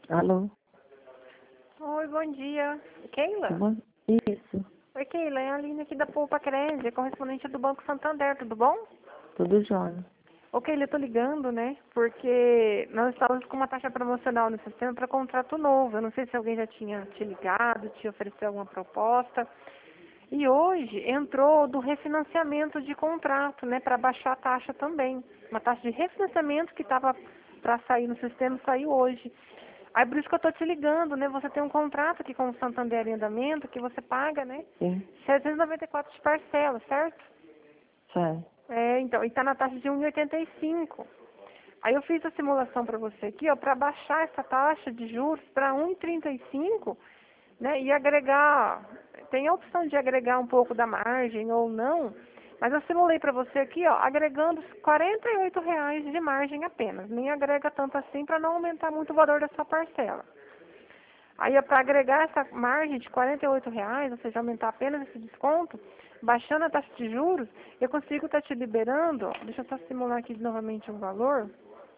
Alô? Oi, bom dia. Keila? Bom, isso, Oi, Keila, é a Aline aqui da Poupa Crédito, correspondente do Banco Santander, tudo bom? tudo jóia. Ô, Keila, eu tô ligando, né, porque nós estávamos com uma taxa promocional no sistema para contrato novo. Eu não sei se alguém já tinha te ligado, te ofereceu alguma proposta. E hoje entrou do refinanciamento de contrato, né, para baixar a taxa também. Uma taxa de refinanciamento que estava para sair no sistema saiu hoje. Aí por isso que eu tô te ligando, né? Você tem um contrato aqui com o Santander em andamento que você paga, né? Sim, 794 de parcela, certo? certo. É, então, e tá na taxa de 1,85. Aí eu fiz a simulação para você aqui, ó, para baixar essa taxa de juros para 1,35, né? E agregar, tem a opção de agregar um pouco da margem ou não, mas eu simulei para você aqui, ó, agregando R$ 48 de margem apenas. Nem agrega tanto assim para não aumentar muito o valor da sua parcela. Aí, para agregar essa margem de R$ 48, ou seja, aumentar apenas esse desconto, baixando a taxa de juros, eu consigo estar te liberando, deixa eu só simular aqui novamente um valor,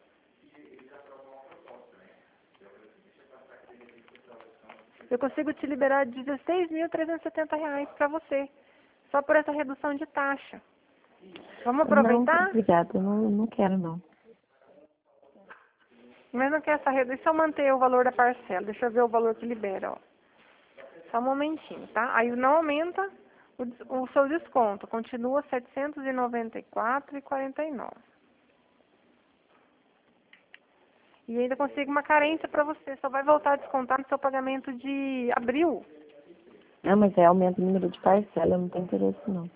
eu consigo te liberar R$ 16.370 para você, só por essa redução de taxa. Vamos Não, aproveitar? obrigada, eu não quero não. Mas não quer essa redução, deixa eu manter o valor da parcela, deixa eu ver o valor que libera, ó. Só um momentinho, tá? Aí não aumenta o seu desconto, continua R$ 794,49. E ainda consigo uma carência para você, só vai voltar a descontar no seu pagamento de abril. Não, mas é aumenta o número de parcela, eu não tenho interesse não.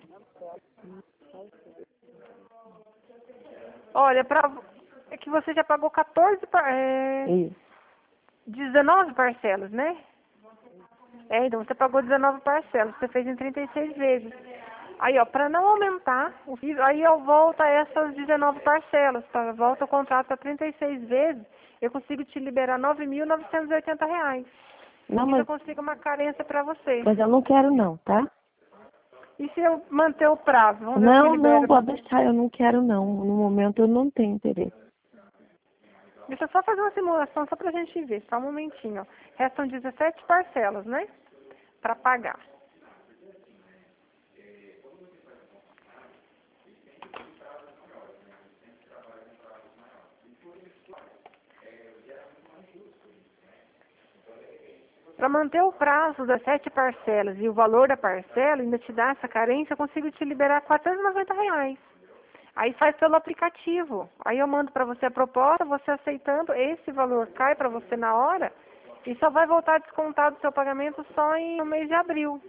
Olha, é que você já pagou Isso. 19 parcelas, né? É, então você pagou 19 parcelas, você fez em 36 vezes. Aí, ó, para não aumentar, aí eu volto a essas 19 parcelas, tá? Volta o contrato para 36 vezes, eu consigo te liberar R$ 9.980. Não, Isso eu mas, consigo uma carência para você. mas eu não quero não, tá? E se eu manter o prazo? Vamos ver o que Não, libera. pode deixar, eu não quero não. No momento eu não tenho interesse. Deixa eu só fazer uma simulação só pra gente ver, só um momentinho. Ó. Restam 17 parcelas, né? Para pagar. Para manter o prazo das 7 parcelas e o valor da parcela, ainda te dar essa carência, eu consigo te liberar R$ 490. Aí faz pelo aplicativo. Aí eu mando para você a proposta, você aceitando, esse valor cai para você na hora e só vai voltar descontado o seu pagamento só no mês de abril.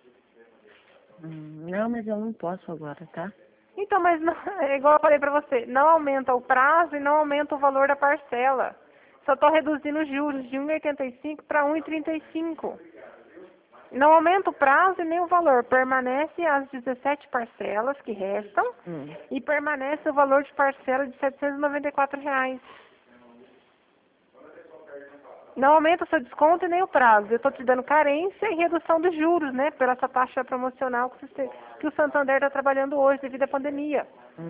Não, mas eu não posso agora, tá? Então, mas não, é igual eu falei para você, não aumenta o prazo e não aumenta o valor da parcela. Só estou reduzindo os juros de 1,85 para 1,35. Não aumenta o prazo e nem o valor. Permanece as 17 parcelas que restam e permanece o valor de parcela de R$ 794. Não aumenta o seu desconto e nem o prazo. Eu estou te dando carência e redução dos juros, né? Pela essa taxa promocional que o Santander está trabalhando hoje devido à pandemia.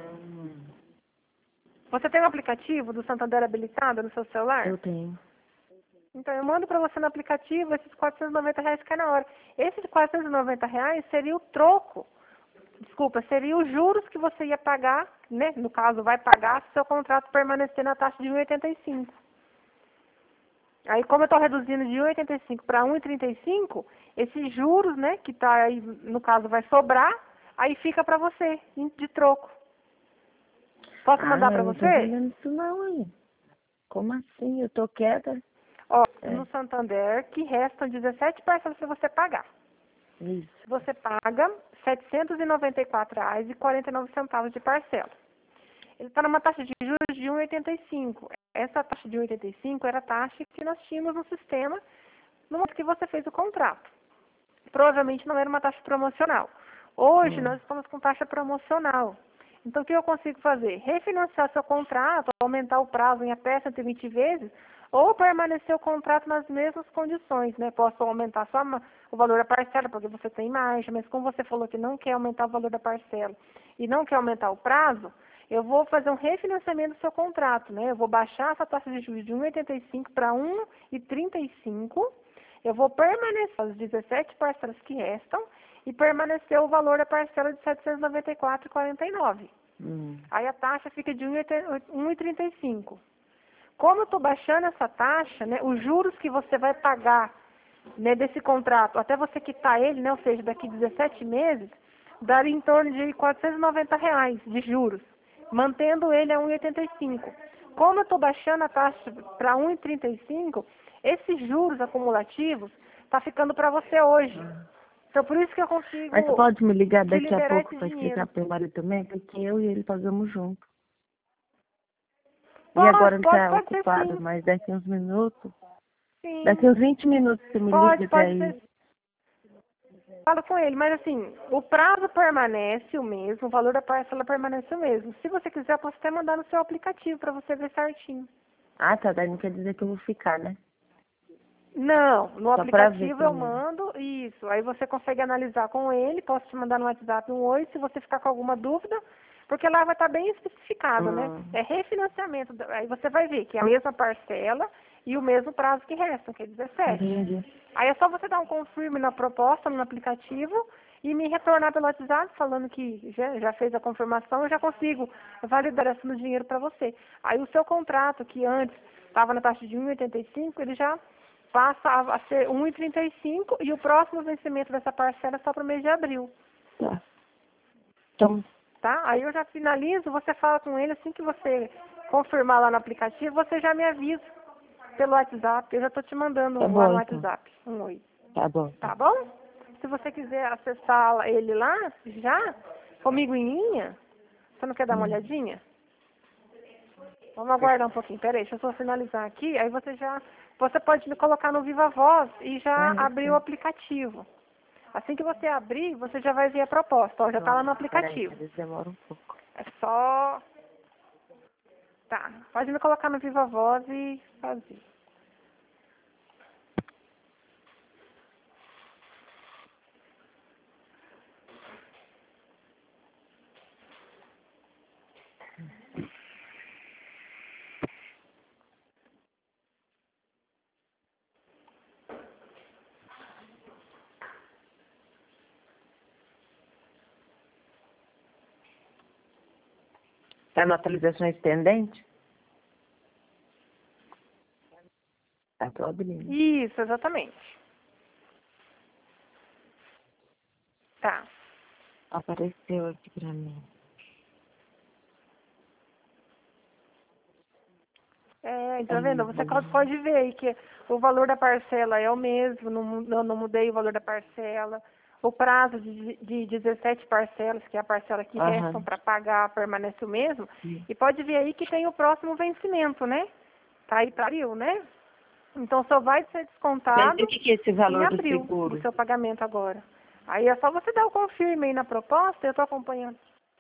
Você tem um aplicativo do Santander habilitado no seu celular? Eu tenho. Então, eu mando para você no aplicativo, esses R$ 490 cai na hora. Esses R$ 490 seria o troco. Desculpa, seria os juros que você ia pagar, né? No caso, vai pagar se o seu contrato permanecer na taxa de 1,85. Aí, como eu estou reduzindo de 1,85 para 1,35, esses juros, né, que tá aí, no caso, vai sobrar, aí fica para você, de troco. Posso mandar Eu para não tô você? entendendo isso não, hein? Como assim? Eu tô quieta? Ó, É, no Santander, que restam 17 parcelas para você pagar. isso. Você paga R$ 794,49 de parcela. Ele está numa taxa de juros de 1,85. Essa taxa de 1,85 era a taxa que nós tínhamos no sistema no momento que você fez o contrato. Provavelmente não era uma taxa promocional. Hoje nós estamos com taxa promocional. Então o que eu consigo fazer? Refinanciar seu contrato, aumentar o prazo em até 120 vezes, ou permanecer o contrato nas mesmas condições, né? Posso aumentar só o valor da parcela, porque você tem margem, mas como você falou que não quer aumentar o valor da parcela e não quer aumentar o prazo, eu vou fazer um refinanciamento do seu contrato, né? Eu vou baixar essa taxa de juros de 1,85 para 1,35. Eu vou permanecer as 17 parcelas que restam e permanecer o valor da parcela de R$ 794,49. Aí a taxa fica de 1,35. Como eu estou baixando essa taxa, né, os juros que você vai pagar, né, desse contrato, até você quitar ele, né, ou seja, daqui 17 meses, daria em torno de R$ 490 de juros, mantendo ele a 1,85. Como eu estou baixando a taxa para 1,35, esses juros acumulativos tá ficando para você hoje. Então, por isso que eu consigo Mas você pode me ligar te daqui a liberar pouco esse para dinheiro. explicar pro meu marido também? Porque eu e ele pagamos junto. E agora Pode, ele pode, tá pode ser ocupado, sim. mas daqui uns minutos, daqui Sim. uns 20 minutos você me liga Pode daí. ser. Fala com ele, mas assim, o prazo permanece o mesmo, o valor da parcela permanece o mesmo. Se você quiser, eu posso até mandar no seu aplicativo para você ver certinho. Ah, tá, daí não quer dizer que eu vou ficar, né? Não, no Só pra ver aplicativo eu primeiro. mando isso. Aí você consegue analisar com ele, posso te mandar no WhatsApp um oi, se você ficar com alguma dúvida, porque lá vai estar bem especificado, né? É refinanciamento. Aí você vai ver que é a mesma parcela e o mesmo prazo que resta, que é 17. Entendi. Aí é só você dar um confirme na proposta, no aplicativo, e me retornar pelo WhatsApp falando que já fez a confirmação, eu já consigo validar esse no dinheiro para você. Aí o seu contrato, que antes estava na taxa de 1,85, ele já passa a ser 1,35 e o próximo vencimento dessa parcela é só para o mês de abril, Tá. Então, tá? Aí eu já finalizo, você fala com ele, assim que você confirmar lá no aplicativo, você já me avisa pelo WhatsApp, eu já estou te mandando tá lá bom no então. WhatsApp, um oi. Tá bom. Tá bom? Se você quiser acessar ele lá, já, comigo em linha, você não quer dar uma olhadinha? Vamos aguardar um pouquinho. Peraí, deixa eu só finalizar aqui. Aí você pode me colocar no Viva Voz e já Ah, abrir o aplicativo. Assim que você abrir, você já vai ver a proposta. Ó, já está lá no Peraí, aplicativo. eles demoram um pouco. É só... Tá, pode me colocar no Viva Voz e fazer. Tá na atualizações pendente? Tá, tô abrindo. Isso, exatamente. Tá. Apareceu aqui pra mim. Tá vendo? Você pode ver aí que o valor da parcela é o mesmo, não mudei o valor da parcela. O prazo de 17 parcelas, que é a parcela que restam para pagar, permanece o mesmo. E pode ver aí que tem o próximo vencimento, né? Tá aí para abril, né? Então só vai ser Mas descontado o que é esse em valor do abril, o seguro? seu pagamento agora. Aí é só você dar o confirme aí na proposta, eu estou acompanhando.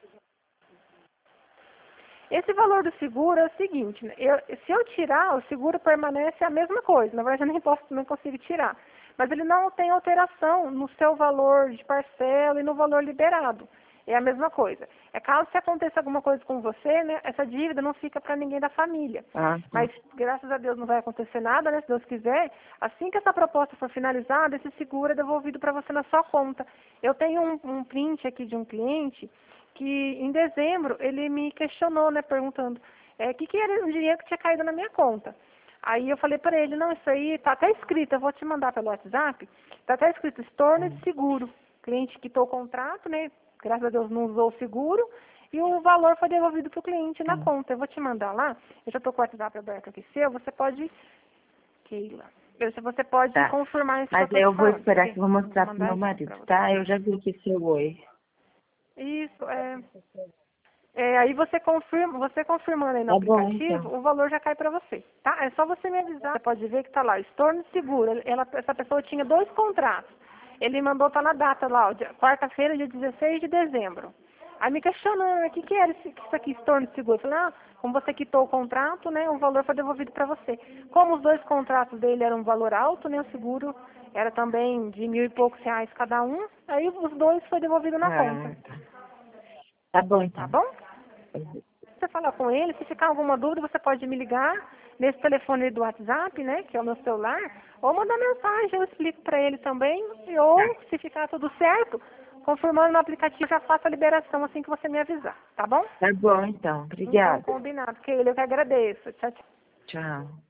Esse valor do seguro é o seguinte, né? Se eu tirar, o seguro permanece a mesma coisa. Na verdade, eu nem consigo tirar. Mas ele não tem alteração no seu valor de parcela e no valor liberado. É a mesma coisa. É caso se aconteça alguma coisa com você, né? Essa dívida não fica para ninguém da família. Ah, Mas, graças a Deus, não vai acontecer nada, né? Se Deus quiser. Assim que essa proposta for finalizada, esse seguro é devolvido para você na sua conta. Eu tenho um print aqui de um cliente que em dezembro ele me questionou, né, perguntando que era o dinheiro que tinha caído na minha conta. Aí eu falei para ele, não, isso aí tá até escrito, eu vou te mandar pelo WhatsApp, tá até escrito estorno de seguro. O cliente quitou o contrato, né, graças a Deus não usou o seguro, e o valor foi devolvido para o cliente na conta. Eu vou te mandar lá, eu já estou com o WhatsApp aberto aqui seu, você pode, Keila, você pode tá. confirmar isso que eu Mas estou eu te vou falando. Quer esperar que ver? eu vou mostrar Vou pro mandar meu aqui para marido, você. tá? Eu já vi aqui seu oi. Isso, aí você confirmando aí no Tá bom, aplicativo, então. o valor já cai para você, tá? É só você me avisar. Você pode ver que tá lá, estorno seguro. Essa pessoa tinha 2 contratos. Ele mandou tá na data lá, quarta-feira, dia 16 de dezembro. Aí me questionando, o que era isso aqui, estorno seguro? Eu falei, como você quitou o contrato, né, o valor foi devolvido para você. Como os 2 contratos dele eram um valor alto, né, o seguro era também de 1.000 e poucos reais cada um, aí os 2 foi devolvido na conta, Tá bom, tá então. bom? você falar com ele, se ficar alguma dúvida, você pode me ligar nesse telefone do WhatsApp, né, que é o meu celular, ou mandar mensagem, eu explico para ele também, ou se ficar tudo certo, confirmando no aplicativo, eu já faço a liberação assim que você me avisar, tá bom? Tá bom, então. Então, Obrigada. combinado, que eu que agradeço. Tchau, tchau. Tchau.